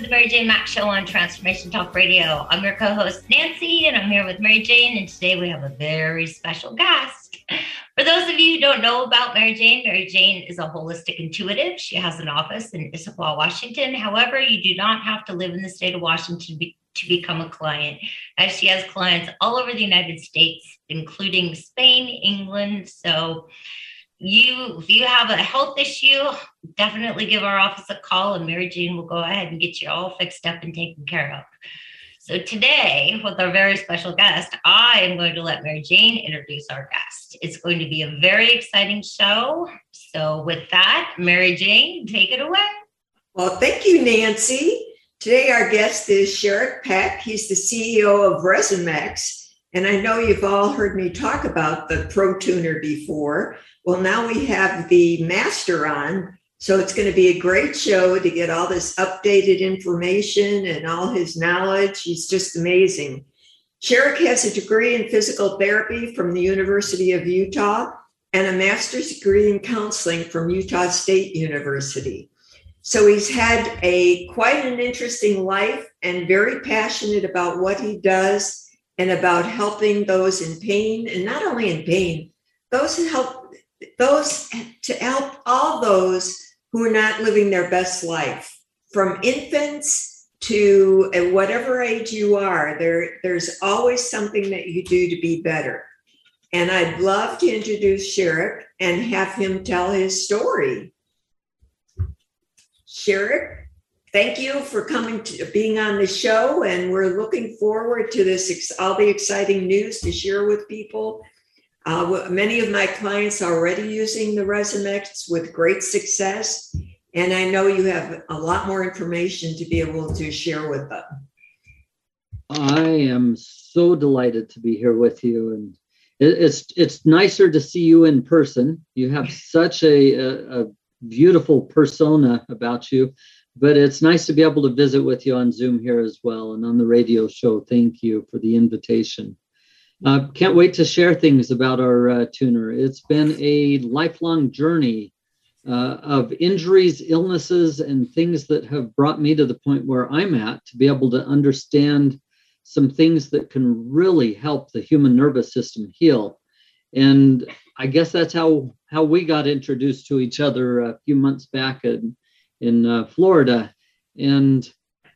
the Mary Jane Mack Show on Transformation Talk Radio. I'm your co-host, Nancy, and I'm here with Mary Jane, and today we have a very special guest. For those of you who don't know about Mary Jane is a holistic intuitive. She has an office in Issaquah, Washington. However, you do not have to live in the state of Washington to become a client, as she has clients all over the United States, including Spain, England. So if you have a health issue, definitely give our office a call and Mary Jane will go ahead and get you all fixed up and taken care of. So today, with our very special guest, I am going to let Mary Jane introduce our guest. It's going to be a very exciting show. So with that, Mary Jane, take it away. Well, thank you, Nancy. Today, our guest is Sherrick Peck. He's the CEO of Resonmex. And I know you've all heard me talk about the Pro Tuner before. Well, now we have the master on. So it's going to be a great show to get all this updated information and all his knowledge. He's just amazing. Sherrick has a degree in physical therapy from the University of Utah and a master's degree in counseling from Utah State University. So he's had quite an interesting life and very passionate about what he does and about helping those in pain, and not only in pain, to help all those who are not living their best life, from infants to whatever age you are. There's always something that you do to be better. And I'd love to introduce Sherrick and have him tell his story. Sherrick, thank you for being on the show, and we're looking forward to this, all the exciting news to share with people. Many of my clients are already using the Resonmex with great success, and I know you have a lot more information to be able to share with them. I am so delighted to be here with you, and it's nicer to see you in person. You have such a beautiful persona about you. But it's nice to be able to visit with you on Zoom here as well and on the radio show. Thank you for the invitation. Can't wait to share things about our tuner. It's been a lifelong journey of injuries, illnesses, and things that have brought me to the point where I'm at to be able to understand some things that can really help the human nervous system heal. And I guess that's how we got introduced to each other a few months back in Florida. And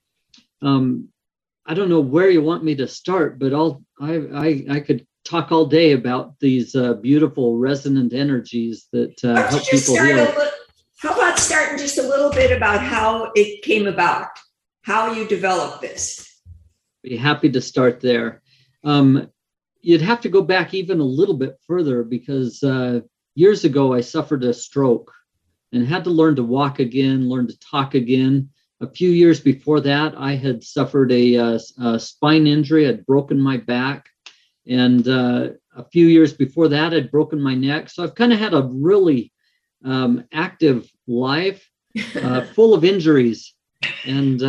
I don't know where you want me to start, but I could talk all day about these beautiful resonant energies that help people heal. How about starting just a little bit about how it came about, how you developed this? Be happy to start there. You'd have to go back even a little bit further because years ago I suffered a stroke and had to learn to walk again, learn to talk again. A few years before that, I had suffered a spine injury. I'd broken my back. And a few years before that, I'd broken my neck. So I've kind of had a really active life full of injuries. And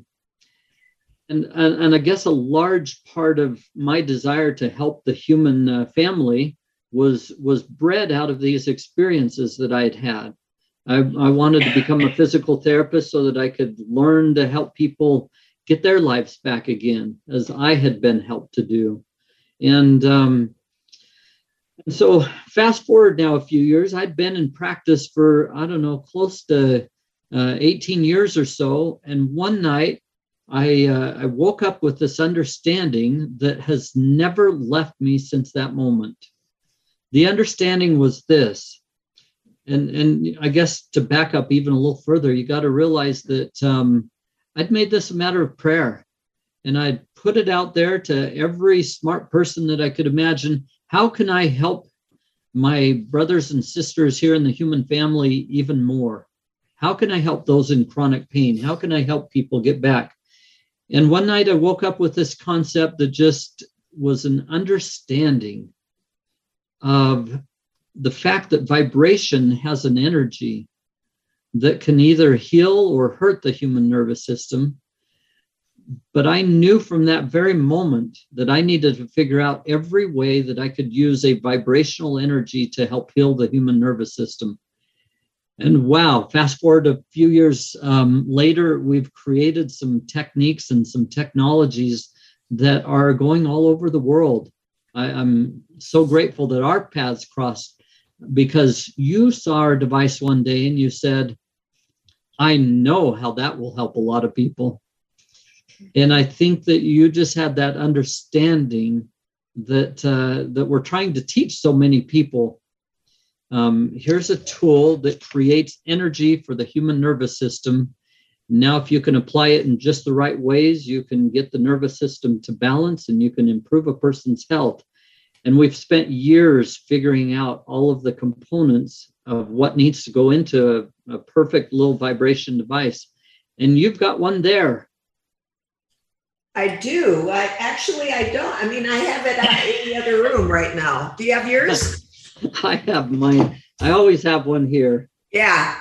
I guess a large part of my desire to help the human family was bred out of these experiences that I'd had. I wanted to become a physical therapist so that I could learn to help people get their lives back again, as I had been helped to do. And so fast forward now a few years, I'd been in practice for, close to 18 years or so. And one night I woke up with this understanding that has never left me since that moment. The understanding was this. And I guess to back up even a little further, you got to realize that I'd made this a matter of prayer. And I'd put it out there to every smart person that I could imagine. How can I help my brothers and sisters here in the human family even more? How can I help those in chronic pain? How can I help people get back? And one night I woke up with this concept that just was an understanding of the fact that vibration has an energy that can either heal or hurt the human nervous system. But I knew from that very moment that I needed to figure out every way that I could use a vibrational energy to help heal the human nervous system. And wow, fast forward a few years later, we've created some techniques and some technologies that are going all over the world. I'm so grateful that our paths crossed, because you saw our device one day and you said, I know how that will help a lot of people. And I think that you just had that understanding that that we're trying to teach so many people. Here's a tool that creates energy for the human nervous system. Now, if you can apply it in just the right ways, you can get the nervous system to balance and you can improve a person's health. And we've spent years figuring out all of the components of what needs to go into a perfect little vibration device. And you've got one there. I do. I don't. I mean, I have it in the other room right now. Do you have yours? I have mine. I always have one here. Yeah.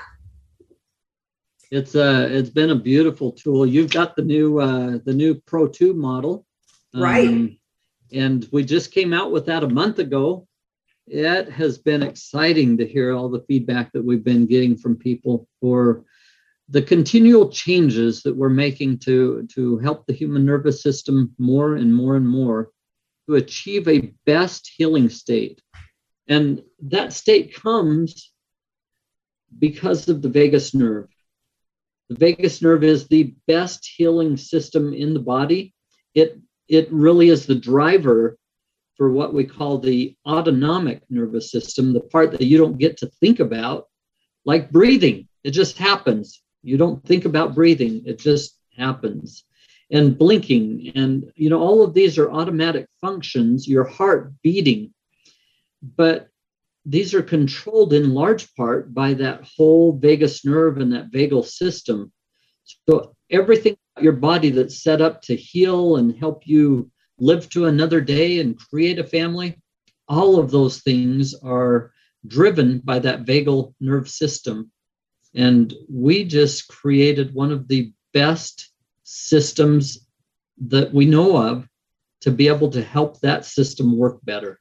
It's been a beautiful tool. You've got the new Pro 2 model. Right. And we just came out with that a month ago. It has been exciting to hear all the feedback that we've been getting from people for the continual changes that we're making to help the human nervous system more and more and more to achieve a best healing state. And that state comes because of the vagus nerve. The vagus nerve is the best healing system in the body. It really is the driver for what we call the autonomic nervous system, the part that you don't get to think about, like breathing. It just happens. You don't think about breathing. It just happens. And blinking. And, all of these are automatic functions, your heart beating. But these are controlled in large part by that whole vagus nerve and that vagal system. So everything about your body that's set up to heal and help you live to another day and create a family, all of those things are driven by that vagal nerve system. And we just created one of the best systems that we know of to be able to help that system work better.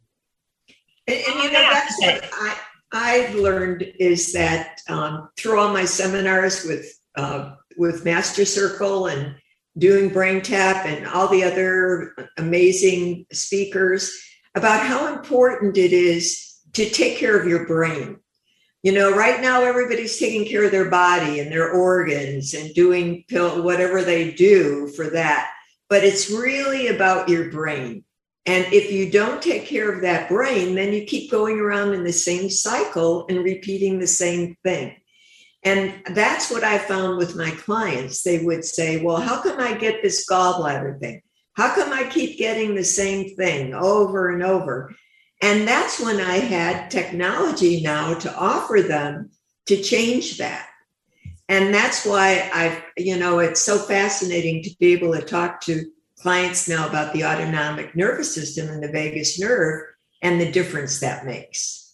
And that's what I've learned is that through all my seminars with Master Circle and doing Brain Tap and all the other amazing speakers about how important it is to take care of your brain. Right now everybody's taking care of their body and their organs and doing whatever they do for that. But it's really about your brain. And if you don't take care of that brain, then you keep going around in the same cycle and repeating the same thing. And that's what I found with my clients. They would say, well, how come I get this gallbladder thing? How come I keep getting the same thing over and over? And that's when I had technology now to offer them to change that. And that's why it's so fascinating to be able to talk to clients now about the autonomic nervous system and the vagus nerve and the difference that makes.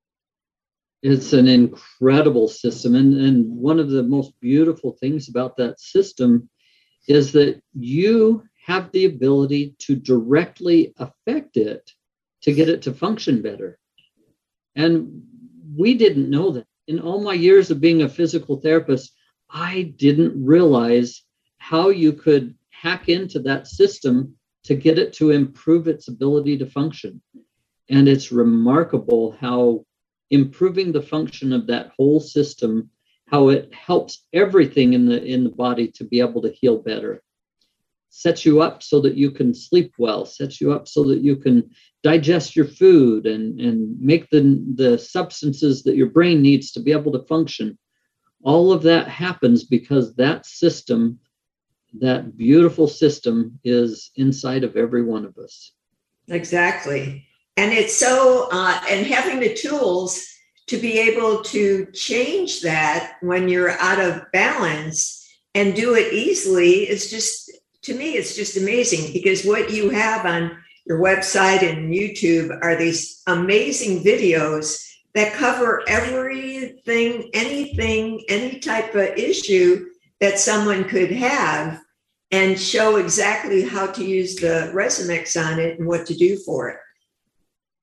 It's an incredible system. And one of the most beautiful things about that system is that you have the ability to directly affect it to get it to function better. And we didn't know that. In all my years of being a physical therapist, I didn't realize how you could hack into that system to get it to improve its ability to function. And it's remarkable how improving the function of that whole system, how it helps everything in the body to be able to heal better. Sets you up so that you can sleep well, sets you up so that you can digest your food and make the substances that your brain needs to be able to function. All of that happens because that system, that beautiful system, is inside of every one of us. Exactly. And it's so, and having the tools to be able to change that when you're out of balance and do it easily is just, to me, it's just amazing, because what you have on your website and YouTube are these amazing videos that cover everything, anything, any type of issue that someone could have, and show exactly how to use the Resumix on it and what to do for it.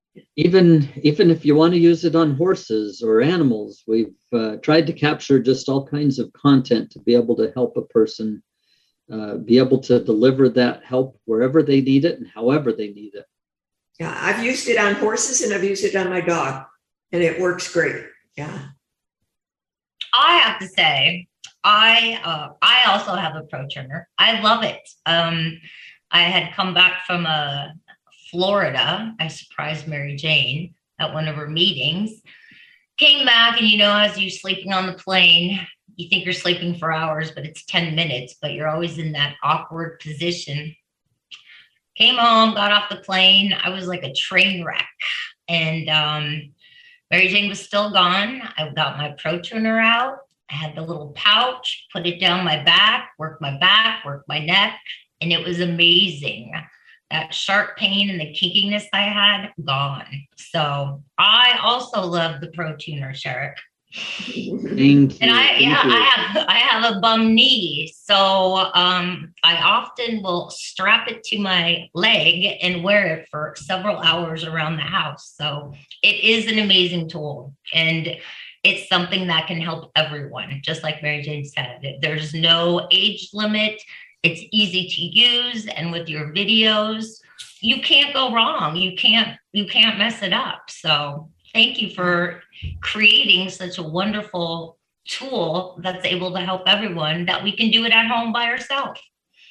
Even if you want to use it on horses or animals, we've tried to capture just all kinds of content to be able to help a person be able to deliver that help wherever they need it and however they need it. Yeah, I've used it on horses and I've used it on my dog, and it works great. Yeah. I have to say, I also have a pro tuner. I love it. I had come back from Florida. I surprised Mary Jane at one of her meetings. Came back, and as you're sleeping on the plane, you think you're sleeping for hours, but it's 10 minutes, but you're always in that awkward position. Came home, got off the plane. I was like a train wreck. And Mary Jane was still gone. I got my pro tuner out. I had the little pouch, put it down my back, worked my neck, and it was amazing. That sharp pain and the kinkiness I had, gone. So I also love the pro tuner, Sherrick. Thank you. And I have a bum knee, so I often will strap it to my leg and wear it for several hours around the house. So it is an amazing tool, and it's something that can help everyone. Just like Mary Jane said, there's no age limit. It's easy to use, and with your videos, you can't go wrong. You can't mess it up. So thank you for creating such a wonderful tool that's able to help everyone, that we can do it at home by ourselves.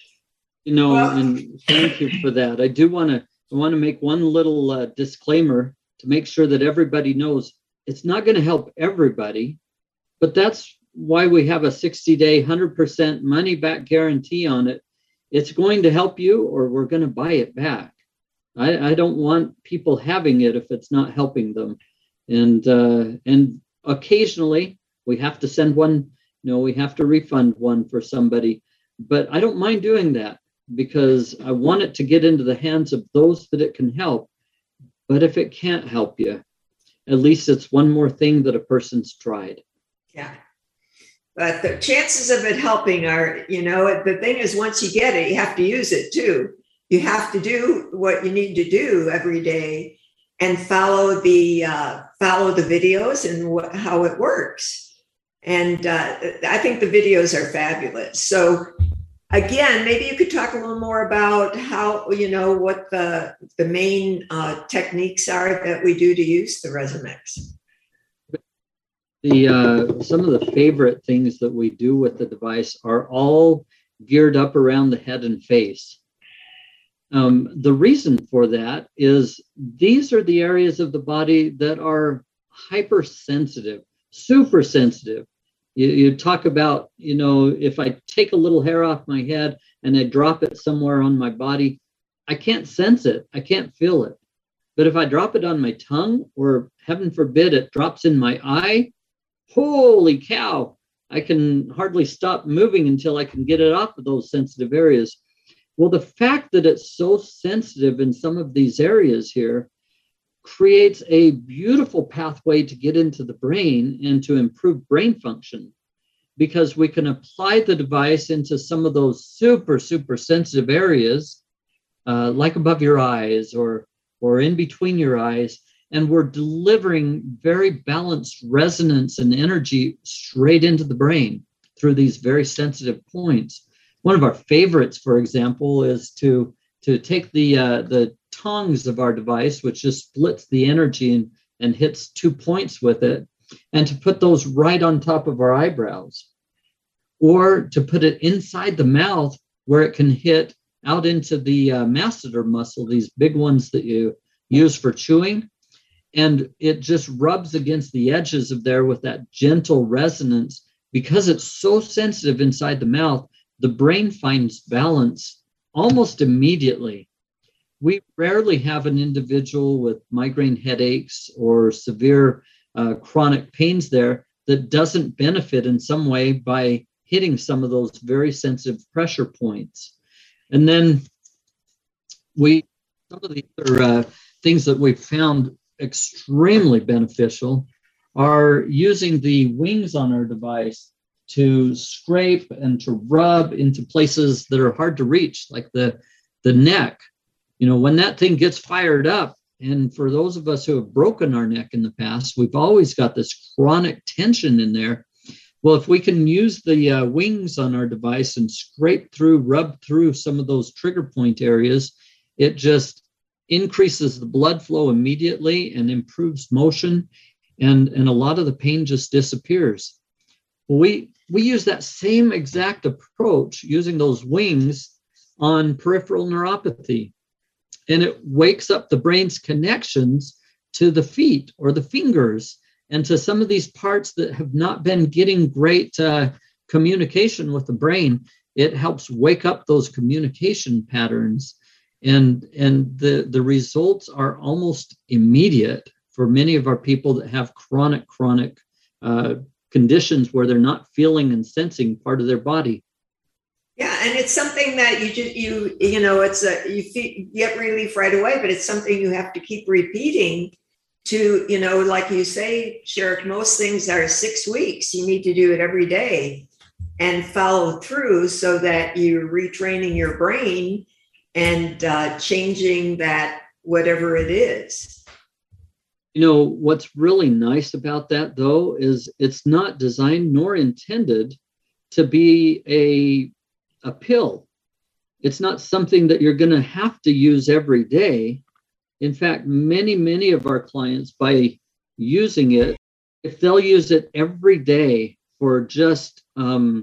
And thank you for that. I want to make one little disclaimer to make sure that everybody knows it's not going to help everybody, but that's why we have a 60-day, 100% money back guarantee on it. It's going to help you, or we're going to buy it back. I don't want people having it if it's not helping them. And occasionally we have to send one, we have to refund one for somebody, but I don't mind doing that because I want it to get into the hands of those that it can help. But if it can't help you, at least it's one more thing that a person's tried. Yeah. But the chances of it helping are, the thing is, once you get it, you have to use it too. You have to do what you need to do every day and follow the videos and how it works. And I think the videos are fabulous. So again, maybe you could talk a little more about how, what the main techniques are that we do to use the Resonmex. Some of the favorite things that we do with the device are all geared up around the head and face. The reason for that is these are the areas of the body that are hypersensitive, super sensitive. You talk about, if I take a little hair off my head and I drop it somewhere on my body, I can't sense it. I can't feel it. But if I drop it on my tongue, or heaven forbid, it drops in my eye, holy cow, I can hardly stop moving until I can get it off of those sensitive areas. Well, the fact that it's so sensitive in some of these areas here creates a beautiful pathway to get into the brain and to improve brain function, because we can apply the device into some of those super, super sensitive areas, like above your eyes or in between your eyes. And we're delivering very balanced resonance and energy straight into the brain through these very sensitive points. One of our favorites, for example, is to take the tongs of our device, which just splits the energy and hits 2 points with it, and to put those right on top of our eyebrows, or to put it inside the mouth where it can hit out into the masseter muscle, these big ones that you use for chewing. And it just rubs against the edges of there with that gentle resonance. Because it's so sensitive inside the mouth, the brain finds balance almost immediately. We rarely have an individual with migraine headaches or severe chronic pains there that doesn't benefit in some way by hitting some of those very sensitive pressure points. And then some of the other things that we've found extremely beneficial are using the wings on our device to scrape and to rub into places that are hard to reach, like the neck. When that thing gets fired up, And for those of us who have broken our neck in the past, we've always got this chronic tension in there. Well, if we can use the wings on our device and scrape through, rub through some of those trigger point areas, it just increases the blood flow immediately and improves motion, and a lot of the pain just disappears. We use that same exact approach using those wings on peripheral neuropathy, and it wakes up the brain's connections to the feet or the fingers and to some of these parts that have not been getting great communication with the brain. It helps wake up those communication patterns, and the results are almost immediate for many of our people that have chronic conditions where they're not feeling and sensing part of their body. Yeah, and it's something that you get relief right away, but it's something you have to keep repeating to, like you say, Sherrick, most things are 6 weeks. You need to do it every day and follow through so that you're retraining your brain and changing that, whatever it is. What's really nice about that, though, is it's not designed nor intended to be a pill. It's not something that you're going to have to use every day. In fact, many of our clients, by using it, if they'll use it every day for just 5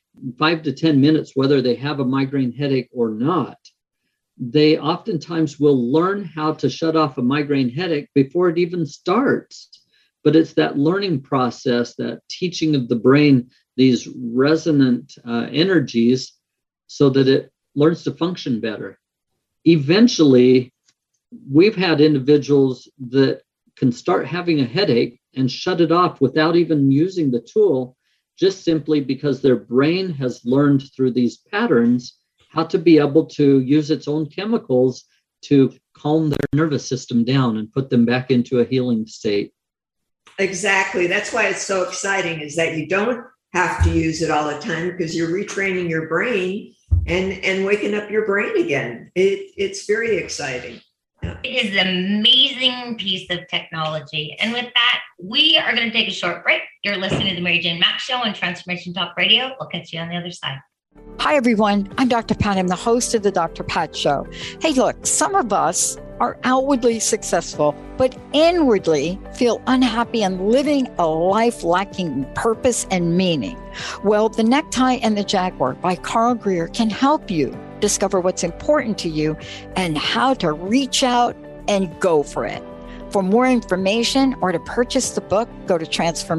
to 10 minutes, whether they have a migraine headache or not, they oftentimes will learn how to shut off a migraine headache before it even starts. But it's that learning process, that teaching of the brain these resonant energies so that it learns to function better. Eventually, we've had individuals that can start having a headache and shut it off without even using the tool, just simply because their brain has learned through these patterns how to be able to use its own chemicals to calm their nervous system down and put them back into a healing state. Exactly. That's why it's so exciting, is that you don't have to use it all the time because you're retraining your brain and waking up your brain again. It's very exciting. It is an amazing piece of technology. And with that, we are going to take a short break. You're listening to the Mary Jane Mack Show on Transformation Talk Radio. We'll catch you on the other side. Hi, everyone. I'm Dr. Pat. I'm the host of the Dr. Pat Show. Hey, look, some of us are outwardly successful, but inwardly feel unhappy and living a life lacking purpose and meaning. Well, The Necktie and the Jaguar by Carl Greer can help you discover what's important to you and how to reach out and go for it. For more information or to purchase the book, go to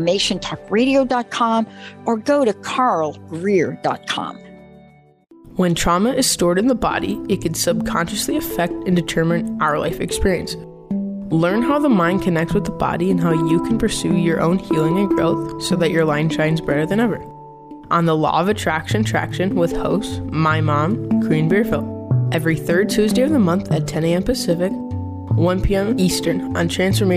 transformationtalkradio.com or go to carlgreer.com. When trauma is stored in the body, it can subconsciously affect and determine our life experience. Learn how the mind connects with the body and how you can pursue your own healing and growth so that your line shines brighter than ever. On the Law of Attraction Traction with host, my mom, Corinne Beerfield, every third Tuesday of the month at 10 a.m. Pacific, 1 p.m. Eastern on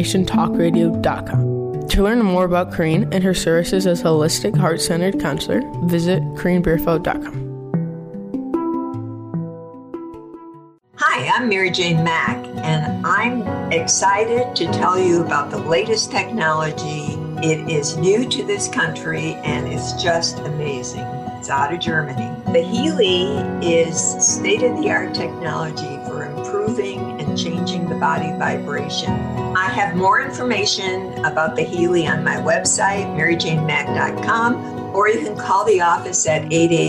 TransformationTalkRadio.com. To learn more about Corinne and her services as a holistic, heart-centered counselor, visit CorinneBeerfield.com. Hi, I'm Mary Jane Mack, and I'm excited to tell you about the latest technology. It is new to this country, and it's just amazing. It's out of Germany. The Healy is state-of-the-art technology for improving and changing the body vibration. I have more information about the Healy on my website, maryjanemack.com, or you can call the office at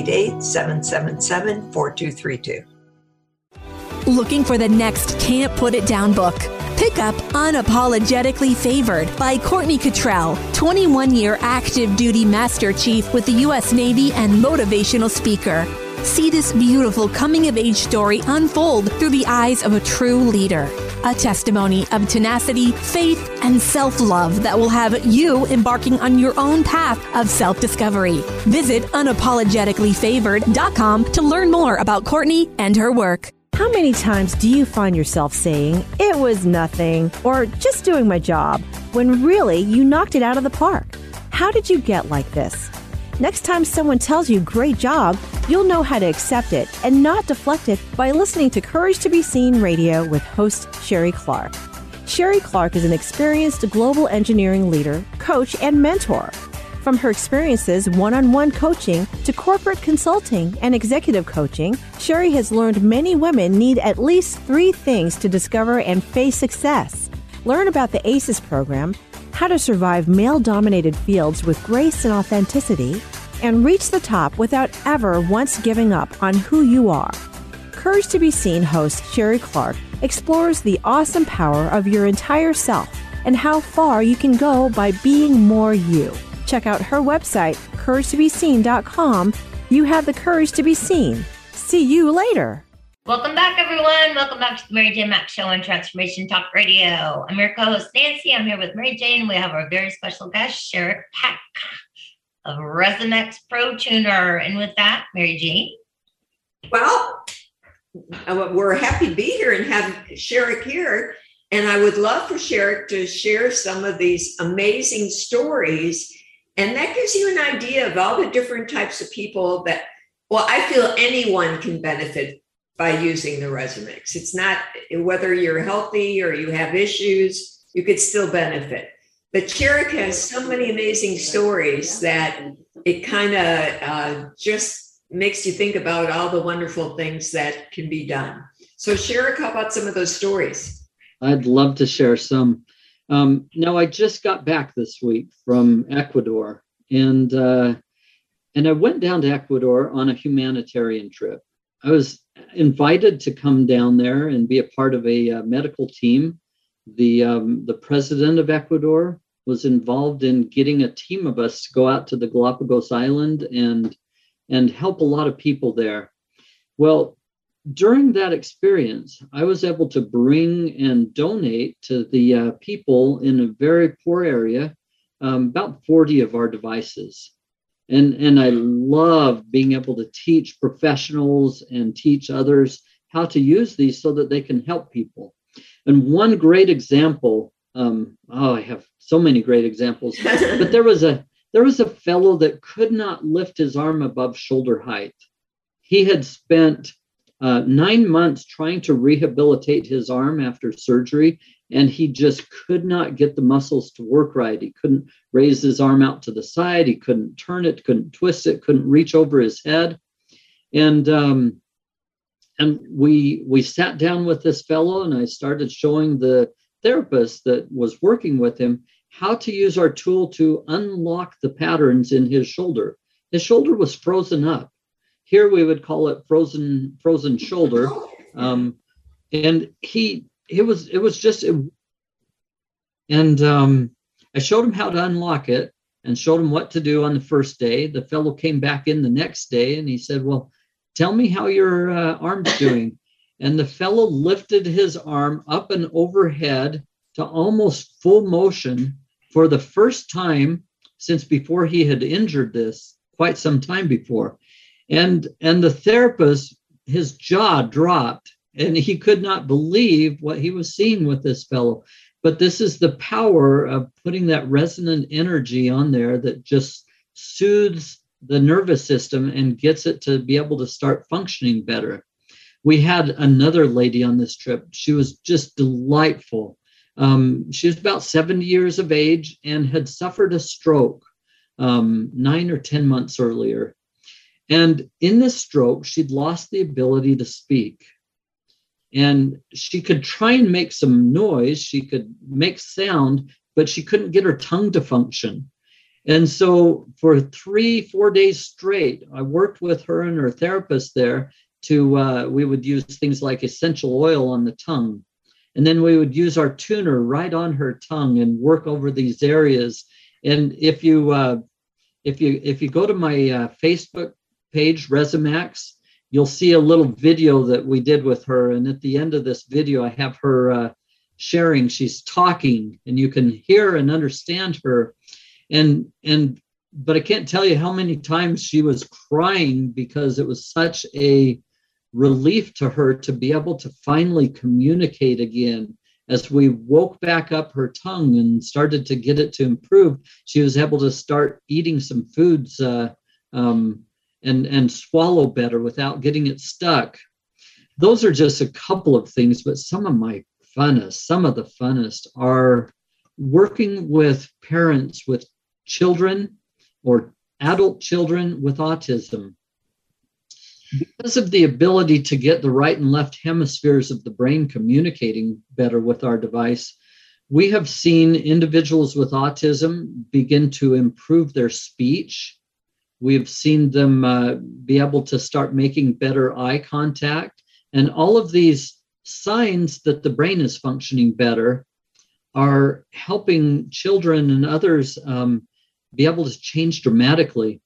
888-777-4232. Looking for the next Can't Put It Down book? Pick up Unapologetically Favored by Courtney Cottrell, 21-year active duty Master Chief with the U.S. Navy and motivational speaker. See this beautiful coming-of-age story unfold through the eyes of a true leader. A testimony of tenacity, faith, and self-love that will have you embarking on your own path of self-discovery. Visit unapologeticallyfavored.com to learn more about Courtney and her work. How many times do you find yourself saying, "It was nothing," or "just doing my job," when really you knocked it out of the park? How did you get like this? Next time someone tells you great job, you'll know how to accept it and not deflect it by listening to Courage to Be Seen Radio with host Sherry Clark. Sherry Clark is an experienced global engineering leader, coach, and mentor. From her experiences one-on-one coaching to corporate consulting and executive coaching, Sherry has learned many women need at least 3 things to discover and face success. Learn about the ACES program, how to survive male-dominated fields with grace and authenticity, and reach the top without ever once giving up on who you are. Courage to Be Seen host Sherry Clark explores the awesome power of your entire self and how far you can go by being more you. Check out her website, CourageToBeSeen.com. You have the courage to be seen. See you later. Welcome back, everyone. Welcome back to the Mary Jane Mack Show on Transformation Talk Radio. I'm your co-host, Nancy. I'm here with Mary Jane. We have our very special guest, Sherrick Peck of Resonmax Pro Tuner. And with that, Mary Jane. Well, we're happy to be here and have Sherrick here. And I would love for Sherrick to share some of these amazing stories. And that gives you an idea of all the different types of people that, well, I feel anyone can benefit by using the Resonmax. It's not whether you're healthy or you have issues, you could still benefit. But Sherrick has so many amazing stories that it kind of just makes you think about all the wonderful things that can be done. So Sherrick, how about some of those stories? I'd love to share some. Now, I just got back this week from Ecuador, and I went down to Ecuador on a humanitarian trip. I was invited to come down there and be a part of a medical team. The president of Ecuador was involved in getting a team of us to go out to the Galapagos Island and help a lot of people there. Well, during that experience, I was able to bring and donate to the people in a very poor area, about 40 of our devices. And I love being able to teach professionals and teach others how to use these so that they can help people. And one great example, I have so many great examples, but there was a fellow that could not lift his arm above shoulder height. He had spent 9 months trying to rehabilitate his arm after surgery, and he just could not get the muscles to work right. He couldn't raise his arm out to the side. He couldn't turn it, couldn't twist it, couldn't reach over his head. And we sat down with this fellow, and I started showing the therapist that was working with him how to use our tool to unlock the patterns in his shoulder. His shoulder was frozen up. Here we would call it frozen shoulder. And I showed him how to unlock it and showed him what to do on the first day. The fellow came back in the next day and he said, well, tell me how your arm's doing. And the fellow lifted his arm up and overhead to almost full motion for the first time since before he had injured this, quite some time before. And the therapist, his jaw dropped and he could not believe what he was seeing with this fellow. But this is the power of putting that resonant energy on there that just soothes the nervous system and gets it to be able to start functioning better. We had another lady on this trip. She was just delightful. She was about 70 years of age and had suffered a stroke 9 or 10 months earlier. And in this stroke, she'd lost the ability to speak. And she could try and make some noise. She could make sound, but she couldn't get her tongue to function. And so for 3-4 days straight, I worked with her and her therapist there to, we would use things like essential oil on the tongue. And then we would use our tuner right on her tongue and work over these areas. And if you go to my Facebook page, Resonmax, you'll see a little video that we did with her. And at the end of this video, I have her sharing. She's talking and you can hear and understand her. But I can't tell you how many times she was crying because it was such a relief to her to be able to finally communicate again. As we woke back up her tongue and started to get it to improve, she was able to start eating some foods and swallow better without getting it stuck. Those are just a couple of things, but some of the funnest are working with parents with children or adult children with autism. Because of the ability to get the right and left hemispheres of the brain communicating better with our device, we have seen individuals with autism begin to improve their speech. We've seen them be able to start making better eye contact. And all of these signs that the brain is functioning better are helping children and others be able to change dramatically.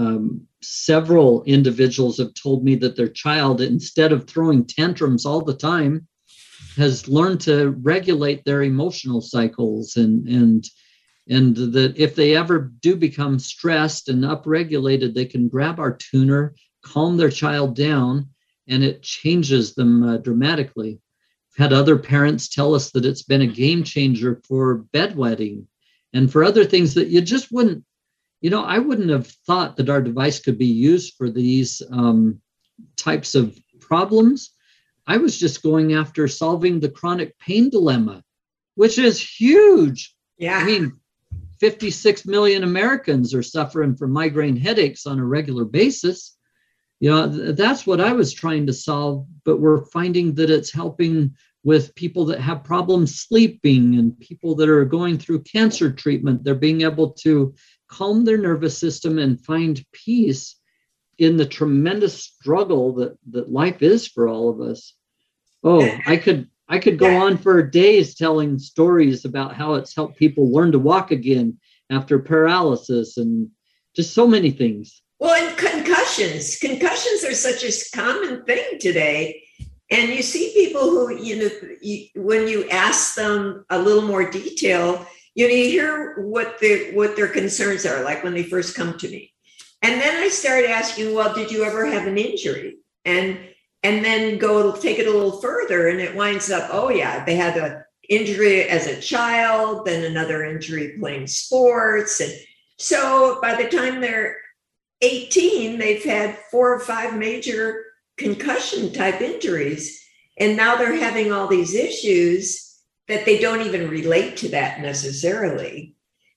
Several individuals have told me that their child, instead of throwing tantrums all the time, has learned to regulate their emotional cycles, and that if they ever do become stressed and upregulated, they can grab our tuner, calm their child down, and it changes them dramatically. I've had other parents tell us that it's been a game changer for bedwetting and for other things that you just wouldn't, I wouldn't have thought that our device could be used for these types of problems. I was just going after solving the chronic pain dilemma, which is huge. Yeah. I mean, 56 million Americans are suffering from migraine headaches on a regular basis. That's what I was trying to solve, but we're finding that it's helping with people that have problems sleeping and people that are going through cancer treatment. They're being able to calm their nervous system and find peace in the tremendous struggle that life is for all of us. Oh, I could go on for days telling stories about how it's helped people learn to walk again after paralysis and just so many things. Well, and concussions are such a common thing today. And you see people who, when you ask them a little more detail, you hear what their concerns are, like when they first come to me. And then I start asking, well, did you ever have an injury? And then take it a little further, and it winds up, oh yeah, they had an injury as a child, then another injury playing sports. And so by the time they're 18, they've had 4 or 5 major concussion type injuries. And now they're having all these issues that they don't even relate to that necessarily.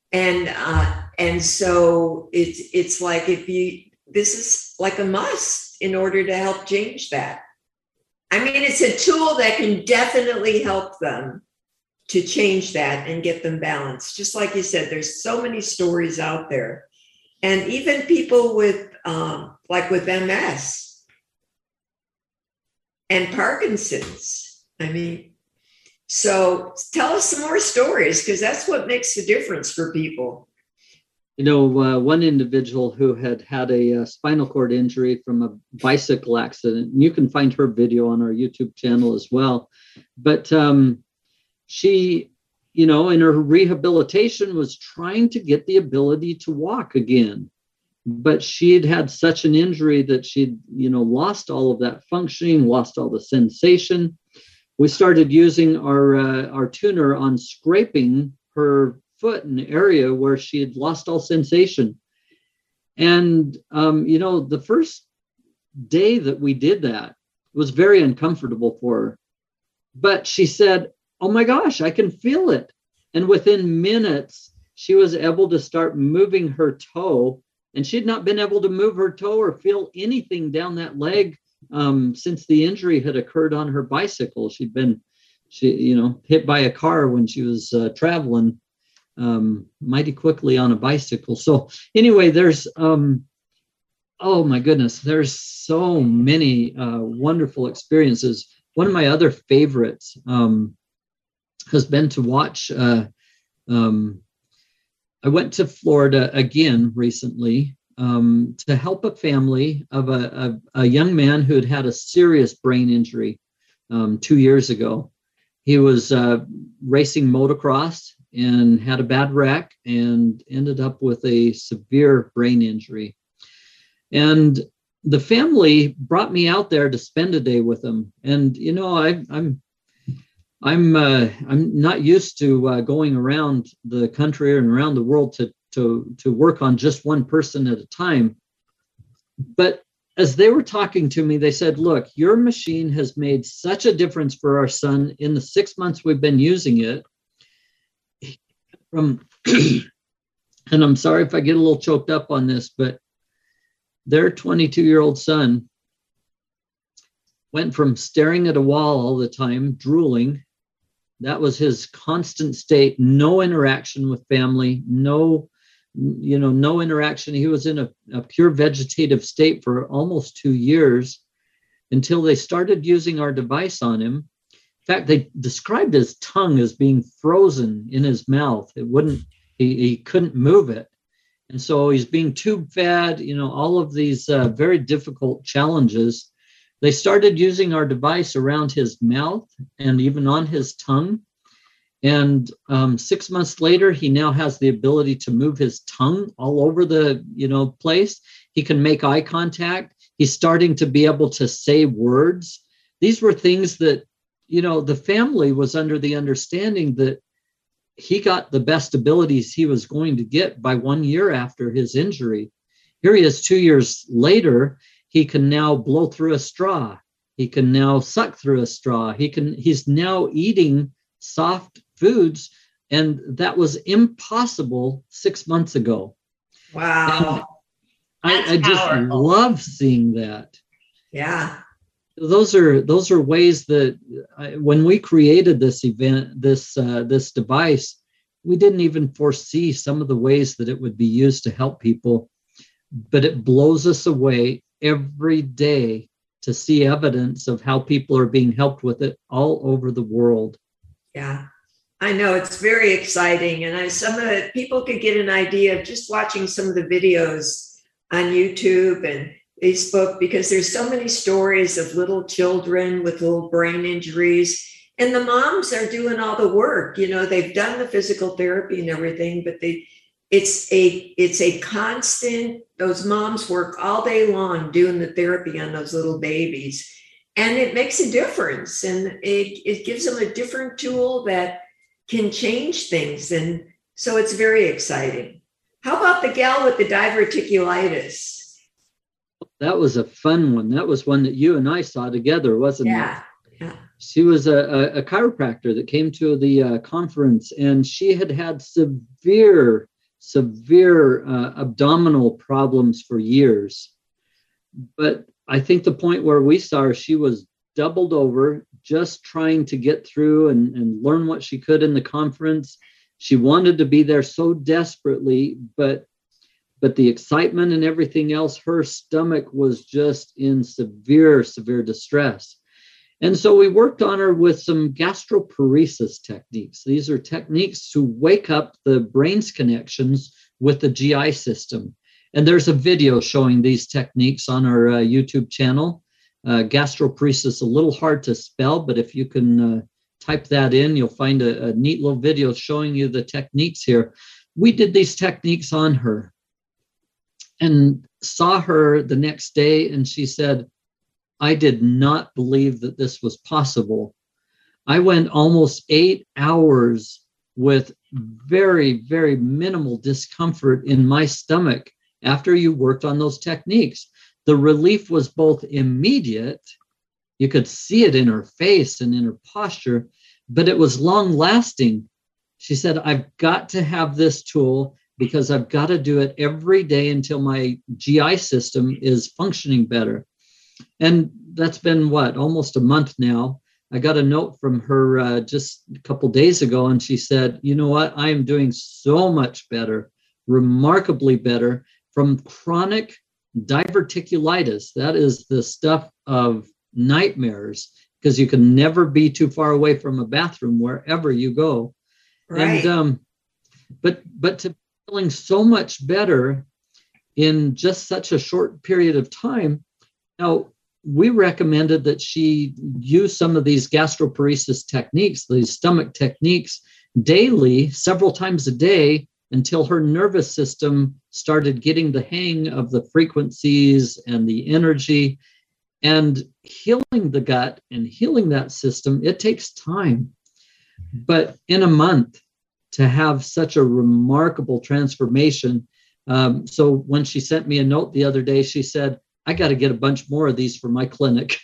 And so it's like, this is like a must in order to help change that. I mean, it's a tool that can definitely help them to change that and get them balanced. Just like you said, there's so many stories out there. And even people with MS and Parkinson's. I mean, so tell us some more stories, because that's what makes the difference for people. One individual who had a spinal cord injury from a bicycle accident, and you can find her video on our YouTube channel as well. But she, in her rehabilitation was trying to get the ability to walk again. But she had such an injury that she'd, lost all of that functioning, lost all the sensation. We started using our tuner on scraping her foot in an area where she had lost all sensation. And, the first day that we did that was very uncomfortable for her. But she said, oh my gosh, I can feel it. And within minutes, she was able to start moving her toe. And she had not been able to move her toe or feel anything down that leg since the injury had occurred on her bicycle. She'd been, hit by a car when she was traveling mighty quickly on a bicycle. So anyway, there's, oh my goodness, there's so many wonderful experiences. One of my other favorites has been to watch, I went to Florida again recently to help a family of a young man who had a serious brain injury 2 years ago. He was racing motocross and had a bad wreck and ended up with a severe brain injury. And the family brought me out there to spend a day with him. And, I'm not used to going around the country and around the world to work on just one person at a time. But as they were talking to me, they said, look, your machine has made such a difference for our son in the 6 months we've been using it. And I'm sorry if I get a little choked up on this, but their 22-year-old son went from staring at a wall all the time, drooling. That was his constant state, no interaction with family, no interaction. He was in a pure vegetative state for almost 2 years until they started using our device on him. In fact, they described his tongue as being frozen in his mouth. He couldn't move it. And so he's being tube fed, all of these very difficult challenges. They started using our device around his mouth and even on his tongue. And 6 months later, he now has the ability to move his tongue all over the, place. He can make eye contact. He's starting to be able to say words. These were things that, the family was under the understanding that he got the best abilities he was going to get by 1 year after his injury. Here he is 2 years later. He can now blow through a straw. He can now suck through a straw. He's now eating soft foods, and that was impossible 6 months ago. Wow. I just love seeing that. Yeah. Those are ways that when we created this event, this device, we didn't even foresee some of the ways that it would be used to help people, but it blows us away every day to see evidence of how people are being helped with it all over the world. Yeah, I know, it's very exciting. And some of the people could get an idea of just watching some of the videos on YouTube and Facebook, because there's so many stories of little children with little brain injuries, and the moms are doing all the work. They've done the physical therapy and everything, but it's a constant, those moms work all day long doing the therapy on those little babies, and it makes a difference. And it gives them a different tool that can change things. And so it's very exciting. How about the gal with the diverticulitis? That was a fun one. That was one that you and I saw together, wasn't it? Yeah. She was a chiropractor that came to the conference, and she had severe abdominal problems for years. But I think the point where we saw her, she was doubled over, just trying to get through and learn what she could in the conference. She wanted to be there so desperately, but the excitement and everything else, her stomach was just in severe distress. And so we worked on her with some gastroparesis techniques. These are techniques to wake up the brain's connections with the GI system. And there's a video showing these techniques on our YouTube channel. Gastroparesis, a little hard to spell, but if you can type that in, you'll find a neat little video showing you the techniques here. We did these techniques on her and saw her the next day, and she said, I did not believe that this was possible. I went almost 8 hours with very, very minimal discomfort in my stomach after you worked on those techniques. The relief was both immediate, you could see it in her face and in her posture, but it was long lasting. She said, I've got to have this tool because I've got to do it every day until my GI system is functioning better. And that's been almost a month now. I got a note from her just a couple days ago, and she said, you know what? I am doing so much better, remarkably better from chronic diverticulitis. That is the stuff of nightmares, because you can never be too far away from a bathroom wherever you go. Right. And but to feeling so much better in just such a short period of time. Now, we recommended that she use some of these gastroparesis techniques, these stomach techniques, daily, several times a day, until her nervous system started getting the hang of the frequencies and the energy. And healing the gut and healing that system, it takes time. But in a month, to have such a remarkable transformation. So when she sent me a note the other day, she said, I got to get a bunch more of these for my clinic.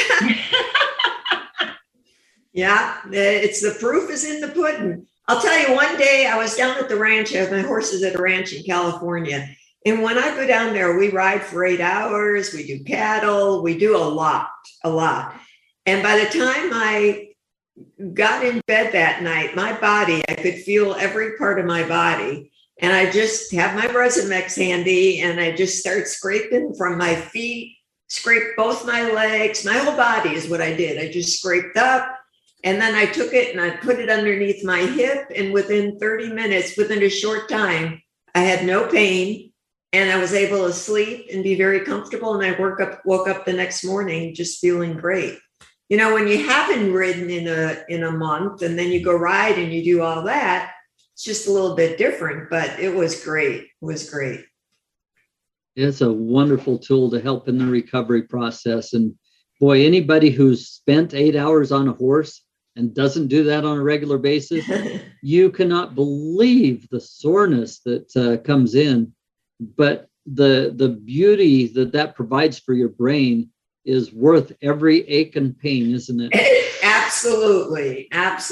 Yeah, it's the proof is in the pudding. I'll tell you, one day I was down at the ranch. I have my horses at a ranch in California. And when I go down there, we ride for 8 hours. We do cattle. We do a lot. And by the time I got in bed that night, my body, I could feel every part of my body. And I just have my Resin-X handy and I just start scraping from my feet, scrape both my legs. My whole body is what I did. I just scraped up. And then I took it and I put it underneath my hip. And within 30 minutes, within a short time, I had no pain and I was able to sleep and be very comfortable. And I woke up the next morning just feeling great. You know, when you haven't ridden in a month and then you go ride and you do all that, it's just a little bit different, but it was great. It was great. It's a wonderful tool to help in the recovery process. And boy, anybody who's spent 8 hours on a horse and doesn't do that on a regular basis, you cannot believe the soreness that comes in. But the beauty that provides for your brain is worth every ache and pain, isn't it? Absolutely.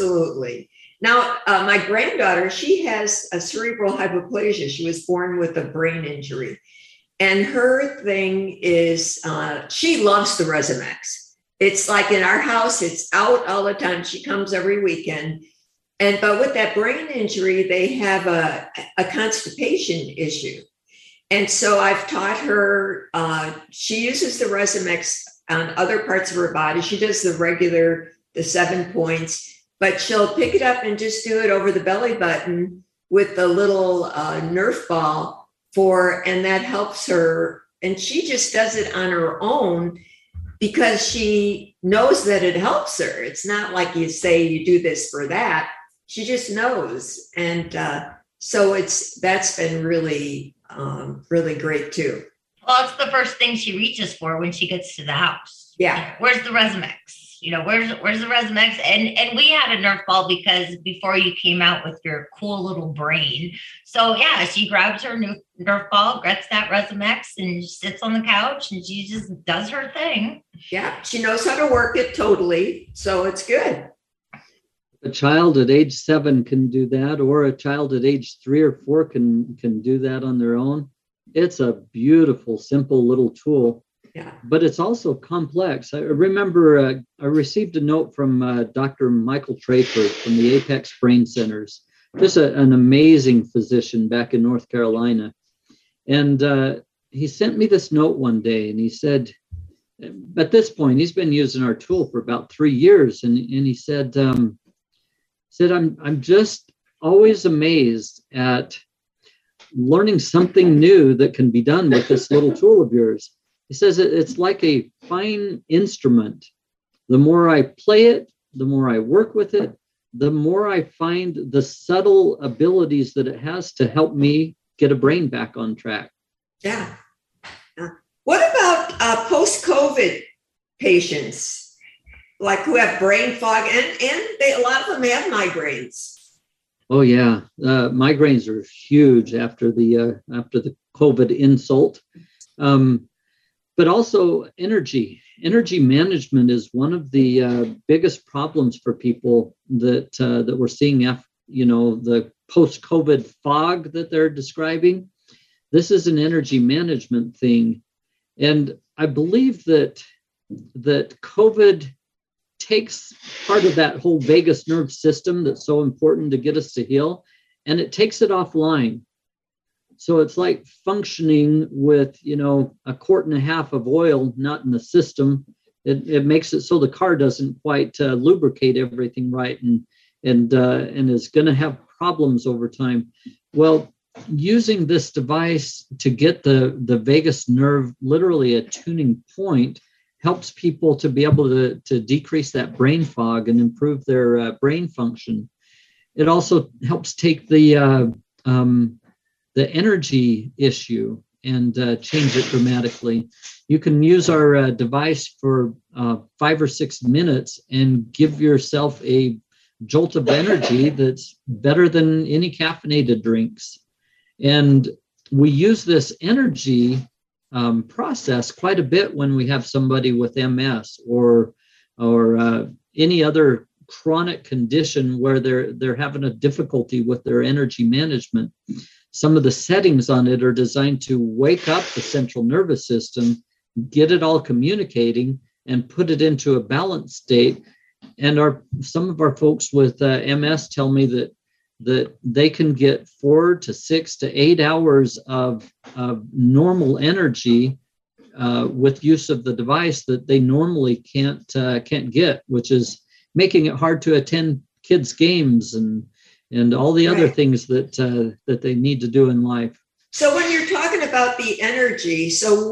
Now, my granddaughter, she has a cerebral hypoplasia. She was born with a brain injury. And her thing is, she loves the Resin-X. It's like in our house, it's out all the time. She comes every weekend. But with that brain injury, they have a constipation issue. And so I've taught her, she uses the Resin-X on other parts of her body. She does the 7 points, but she'll pick it up and just do it over the belly button with the little Nerf ball and that helps her. And she just does it on her own because she knows that it helps her. It's not like you say you do this for that. She just knows. And so that's been really, really great too. Well, it's the first thing she reaches for when she gets to the house. Yeah. Where's the Resin-X? Where's the Resin-X? And we had a Nerf ball because before you came out with your cool little brain. So yeah, she grabs her new Nerf ball, gets that Resin-X and sits on the couch and she just does her thing. Yeah, she knows how to work it totally. So it's good. A child at age 7 can do that, or a child at age 3 or 4 can do that on their own. It's a beautiful, simple little tool. Yeah. But it's also complex. I remember I received a note from Dr. Michael Trayford from the Apex Brain Centers, just an amazing physician back in North Carolina. And he sent me this note one day and he said, at this point, he's been using our tool for about 3 years. And he said, I'm just always amazed at learning something new that can be done with this little tool of yours. He says it's like a fine instrument. The more I play it, the more I work with it, the more I find the subtle abilities that it has to help me get a brain back on track. Yeah. What about post-COVID patients, like who have brain fog and a lot of them have migraines? Oh yeah, migraines are huge after the COVID insult. But also energy management is one of the biggest problems for people that we're seeing after, the post-COVID fog that they're describing. This is an energy management thing. And I believe that COVID takes part of that whole vagus nerve system that's so important to get us to heal, and it takes it offline. So it's like functioning with, 1.5 quarts of oil, not in the system. It makes it so the car doesn't quite lubricate everything right and is going to have problems over time. Well, using this device to get the vagus nerve literally a tuning point helps people to be able to decrease that brain fog and improve their brain function. It also helps take the energy issue and change it dramatically. You can use our device for 5 or 6 minutes and give yourself a jolt of energy that's better than any caffeinated drinks. And we use this energy process quite a bit when we have somebody with MS or any other chronic condition where they're having a difficulty with their energy management. Some of the settings on it are designed to wake up the central nervous system, get it all communicating, and put it into a balanced state. And some of our folks with MS tell me that they can get 4 to 6 to 8 hours of normal energy with use of the device that they normally can't get, which is making it hard to attend kids' games and all the other things that they need to do in life. So when you're talking about the energy, so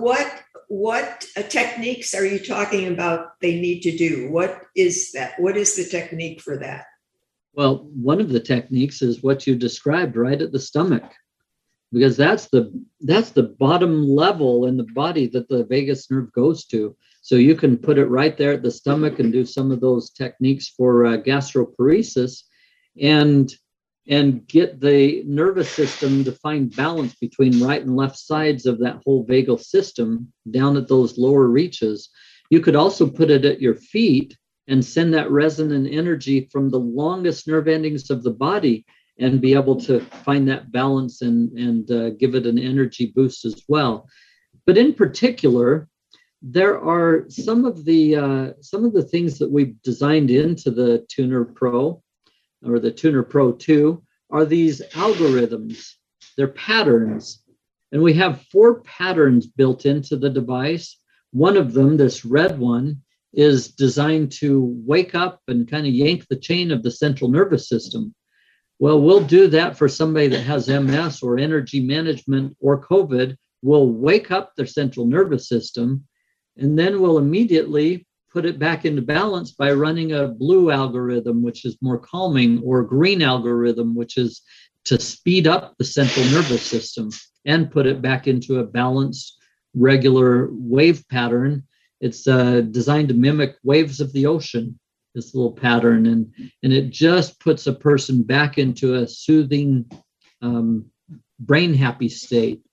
what techniques are you talking about they need to do? What is that? What is the technique for that? Well, one of the techniques is what you described right at the stomach, because that's the bottom level in the body that the vagus nerve goes to. So you can put it right there at the stomach and do some of those techniques for gastroparesis and get the nervous system to find balance between right and left sides of that whole vagal system down at those lower reaches. You could also put it at your feet and send that resonant energy from the longest nerve endings of the body and be able to find that balance and give it an energy boost as well. But in particular, there are some of the things that we've designed into the Tuner Pro or the Tuner Pro 2 are these algorithms. They're patterns. And we have 4 patterns built into the device. One of them, this red one, is designed to wake up and kind of yank the chain of the central nervous system. Well, we'll do that for somebody that has MS or energy management or COVID. We'll wake up their central nervous system, and then we'll immediately put it back into balance by running a blue algorithm, which is more calming, or a green algorithm, which is to speed up the central nervous system and put it back into a balanced, regular wave pattern. It's designed to mimic waves of the ocean, this little pattern, and it just puts a person back into a soothing, brain happy state.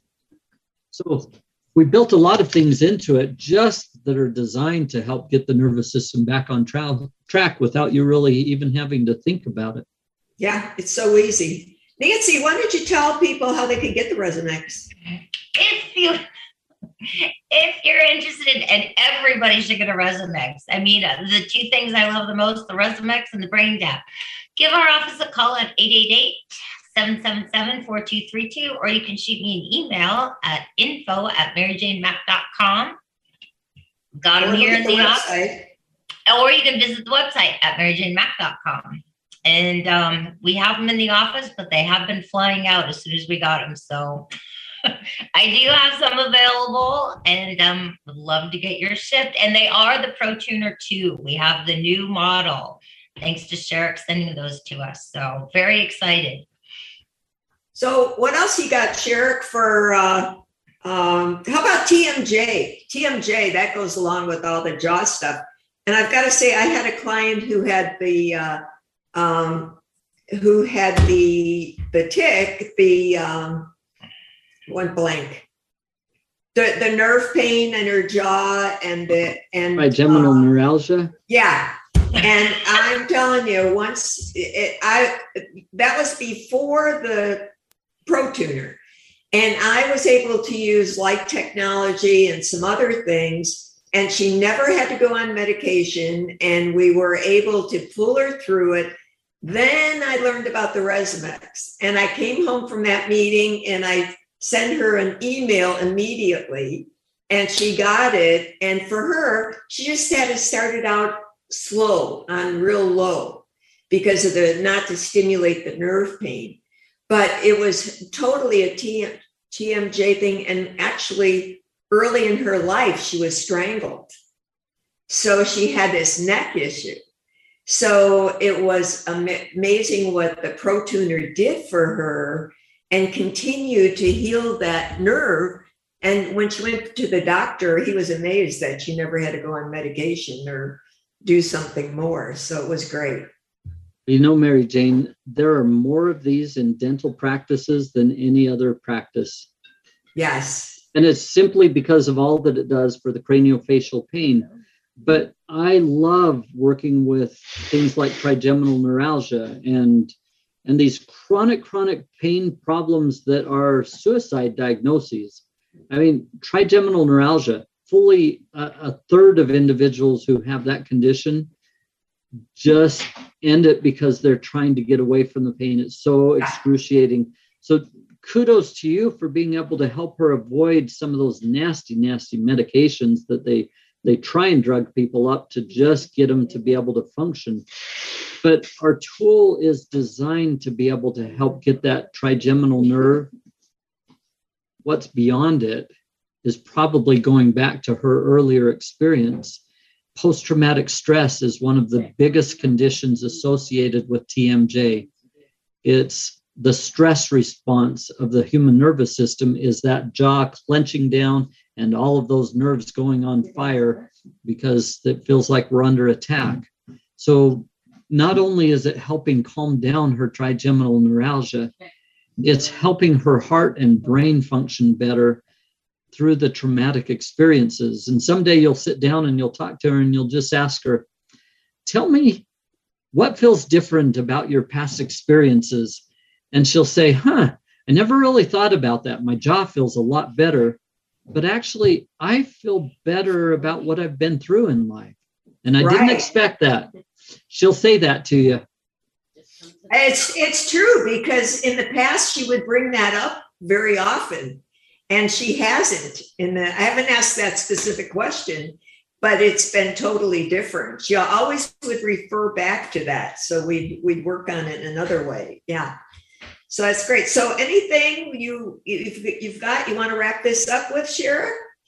So we built a lot of things into it just that are designed to help get the nervous system back on track without you really even having to think about it. Yeah, it's so easy. Nancy, why don't you tell people how they can get the Resonix? If you're interested, and everybody should get a Resonix. I mean, the 2 things I love the most, the Resonix and the Brain Tap. Give our office a call at 888-777-4232, or you can shoot me an email at info@maryjanemack.com. Got them here in the office. Or you can visit the website at maryjanemack.com. And we have them in the office, but they have been flying out as soon as we got them. So I do have some available, and would love to get yours shipped. And they are the Pro Tuner 2. We have the new model, thanks to Sherrick sending those to us. So very excited. So what else you got, Sherrick, for, how about TMJ? TMJ, that goes along with all the jaw stuff. And I've got to say, I had a client who had the tick, went blank. The nerve pain in her jaw and trigeminal neuralgia. Yeah, and I'm telling you, that was before the Pro Tuner, and I was able to use light technology and some other things, and she never had to go on medication, and we were able to pull her through it. Then I learned about the Resonix, and I came home from that meeting, and I sent her an email immediately, and she got it. And for her, she just had to start it out slow, on real low, because of not to stimulate the nerve pain. But it was totally a TMJ thing. And actually, early in her life, she was strangled. So she had this neck issue. So it was amazing what the Pro Tuner did for her, and continued to heal that nerve. And when she went to the doctor, he was amazed that she never had to go on medication or do something more. So it was great. You know, Mary Jane, there are more of these in dental practices than any other practice. Yes. And it's simply because of all that it does for the craniofacial pain. But I love working with things like trigeminal neuralgia and these chronic pain problems that are suicide diagnoses. I mean, trigeminal neuralgia, fully a third of individuals who have that condition just end it because they're trying to get away from the pain. It's so excruciating. So kudos to you for being able to help her avoid some of those nasty medications that they try and drug people up to just get them to be able to function. But our tool is designed to be able to help get that trigeminal nerve. What's beyond it is probably going back to her earlier experience. Post-traumatic stress is one of the biggest conditions associated with TMJ. It's the stress response of the human nervous system is that jaw clenching down and all of those nerves going on fire because it feels like we're under attack. So not only is it helping calm down her trigeminal neuralgia, it's helping her heart and brain function better through the traumatic experiences. And someday you'll sit down and you'll talk to her and you'll just ask her, tell me what feels different about your past experiences. And she'll say, I never really thought about that. My jaw feels a lot better, but actually I feel better about what I've been through in life. And I didn't expect that. She'll say that to you. It's true, because in the past she would bring that up very often. And she hasn't. I haven't asked that specific question, but it's been totally different. She always would refer back to that. So we'd work on it in another way. Yeah. So that's great. So anything you've got, you want to wrap this up with, Shara?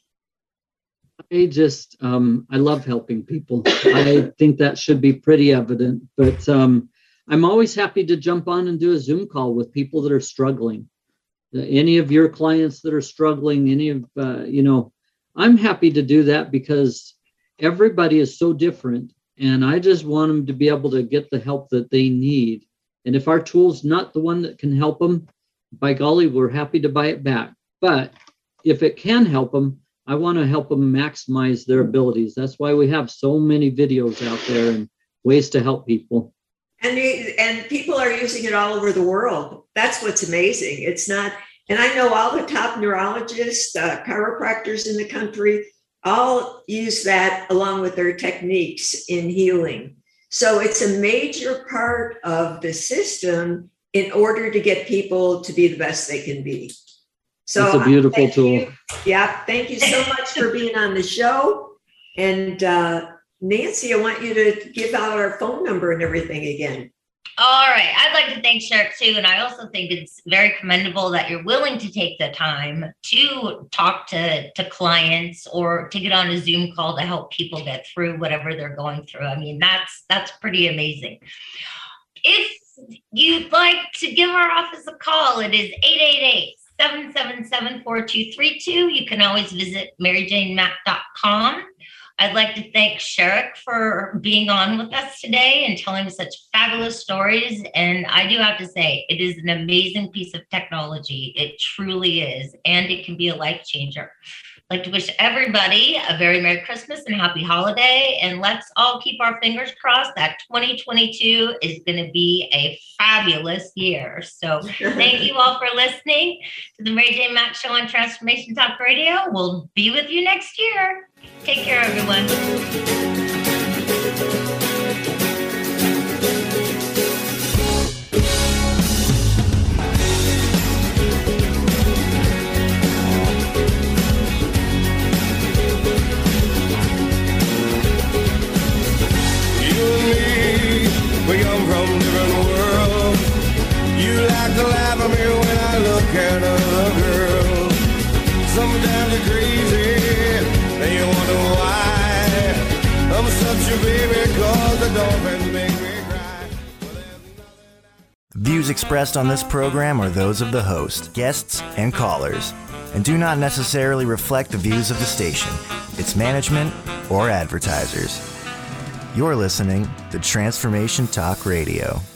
I love helping people. I think that should be pretty evident, but I'm always happy to jump on and do a Zoom call with people that are struggling. Any of your clients that are struggling, I'm happy to do that because everybody is so different. And I just want them to be able to get the help that they need. And if our tool's not the one that can help them, by golly, we're happy to buy it back. But if it can help them, I want to help them maximize their abilities. That's why we have so many videos out there and ways to help people. And people are using it all over the world. That's what's amazing. It's not, and I know all the top neurologists, chiropractors in the country, all use that along with their techniques in healing. So it's a major part of the system in order to get people to be the best they can be. So it's a beautiful tool. Thank you so much for being on the show. And Nancy, I want you to give out our phone number and everything again. All right. I'd like to thank Sheriff too. And I also think it's very commendable that you're willing to take the time to talk to clients or to get on a Zoom call to help people get through whatever they're going through. I mean, that's pretty amazing. If you'd like to give our office a call, it is 888-777-4232. You can always visit maryjanemack.com. I'd like to thank Sherrick for being on with us today and telling such fabulous stories. And I do have to say, it is an amazing piece of technology. It truly is. And it can be a life changer. I'd like to wish everybody a very Merry Christmas and Happy Holiday. And let's all keep our fingers crossed that 2022 is going to be a fabulous year. So thank you all for listening to the Mary Jane Mack Show on Transformation Talk Radio. We'll be with you next year. Take care, everyone. We come from different worlds. You like to laugh at me when I look at other girls. Sometimes you're crazy, and you wonder why. I'm such a baby, 'cause the dolphins make me cry. Views expressed on this program are those of the host, guests, and callers, and do not necessarily reflect the views of the station, its management, or advertisers. You're listening to Transformation Talk Radio.